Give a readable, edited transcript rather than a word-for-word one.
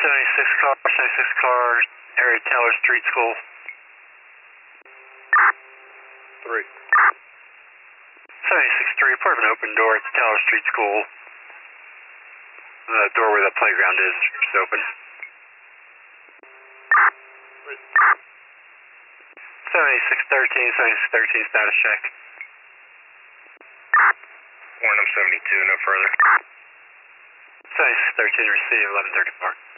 76 car, area Taylor Street School. 3. 76-3, report of an open door at the Taylor Street School. The door where the playground is open. 7613 status check. Warren, I'm 72, no further. 7613 receive 1134.